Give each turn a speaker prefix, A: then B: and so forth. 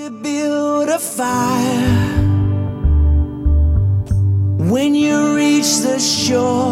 A: you build a fire when you reach the shore?